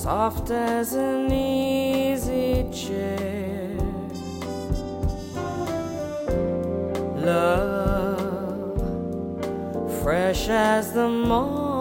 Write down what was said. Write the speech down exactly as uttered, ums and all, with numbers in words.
soft as an easy chair. Love, fresh as the morning